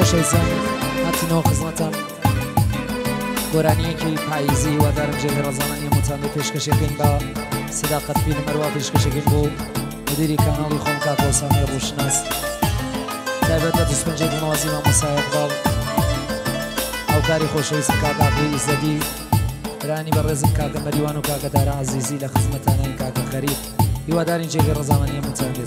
خۆشەویستان هاتینەوە خزمەتان گۆرانیەکی پاییزی وادارم جێگە ڕەزانانی هەمووتان بە پێشکەشەکەین بە سەداقەت بینەمەرەوە پێشکەشەکەین بۆ مدیری کاناڵی خۆم کاکە سامی ڕوشناس تایبەت بە دەستپەنجەی بنەوازی مامۆسای ئەفضاڵ هاوکاری خۆشەویستم کاکە عەبدوڵی ئیزەدی برانی بەڕێزم کاکە مەریوان و کاکە دارا عەزیزی لە خزمەتانەی کاکە خەریف هیوادارین جێگە ڕەزانانی هەمووتان بێت.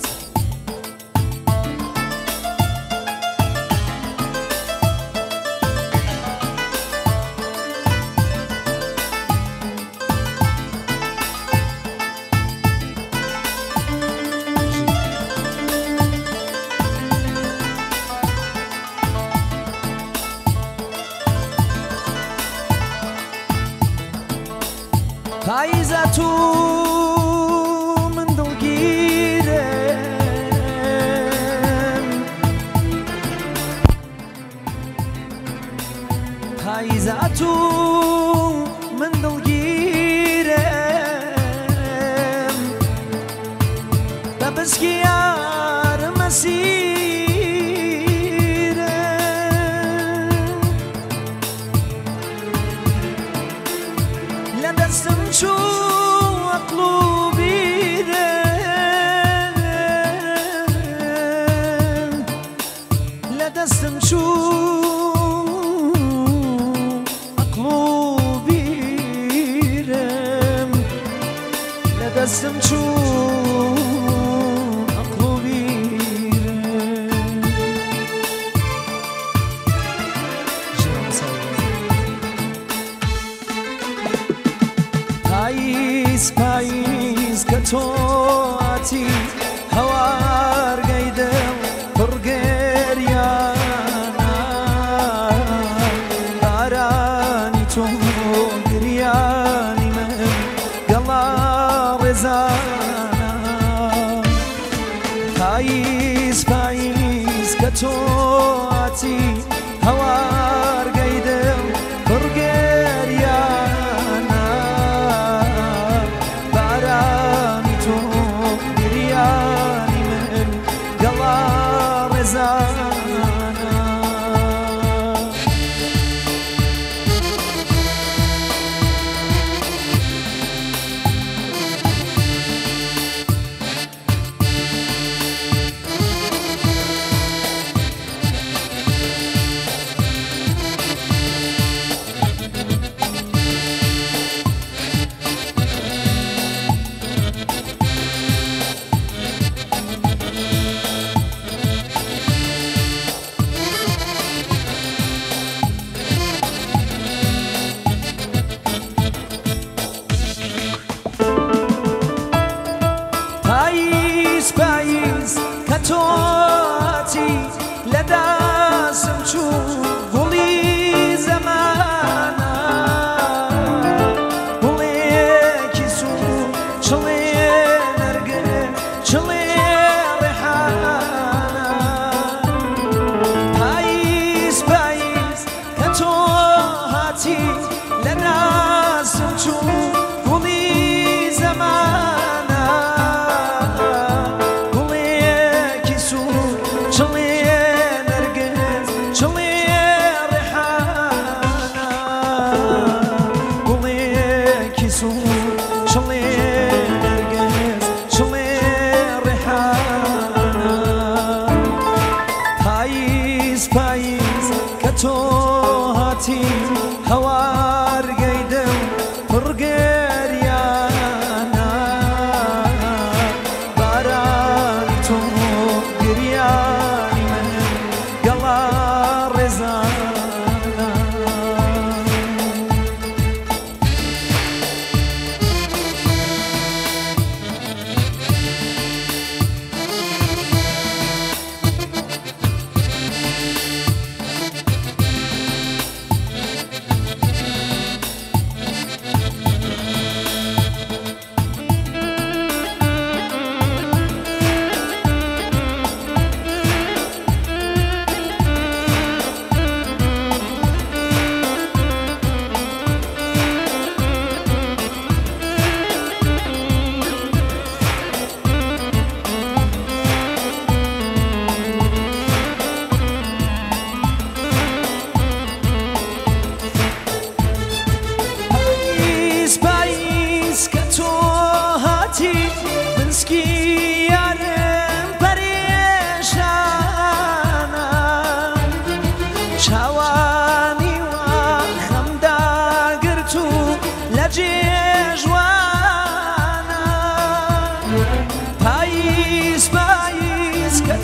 پاییزە تو من دڵگیرم پاییزە تو من دڵگیرم بە بزکی یارم ئەسیرم لە دەستم چوو عەقڵ و بیرم لە دەستم چوو عەقڵ و بیرم لە دەستم چوو عەقڵ و بیرم. پاییز پاییز کە تۆ هاتی هەوارگەی دڵ پڕ گریانە بارانی تۆ گریانی من گەڵا ڕێزانە پاییز پاییز کە تۆ هاتی هەوارگەی دڵ پڕ گریانە بارانی تۆ گریانی من گەڵا ڕێزانە پاییز پاییز کە تۆ هاتی لە دەستم چوو گوڵی زەمانە گوڵێکی سوو چڵێ نەرگە چڵێ ڕێحانە پاییز پاییز کە تۆ هاتی لە دەستم چوو گوڵی زەمانە گوڵێکی سوو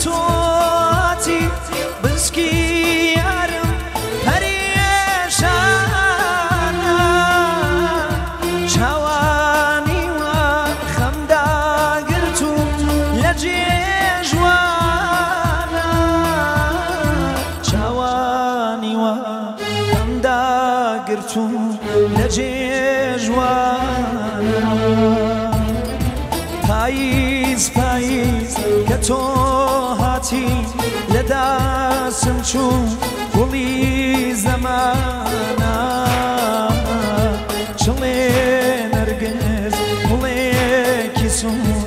تۆ هاتی بسکی یارم پەریشانە چاوانی وە خەمدا گرتوم لە جێژوانە چاوانی وە خەمدا گرتوم لە جێژوانە پاییز پاییز کە تۆ هاتی لە داسم چوو گوڵی زەمانە چڵێ نەرگس گوڵێکی سوور